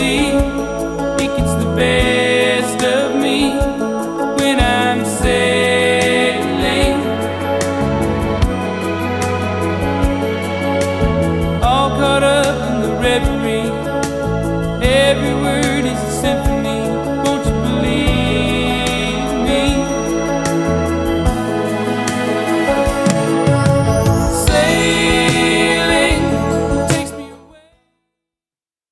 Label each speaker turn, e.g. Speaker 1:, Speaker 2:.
Speaker 1: sea. It gets the best of me when I'm sailing. All caught up in the reverie. Every word is a symphony.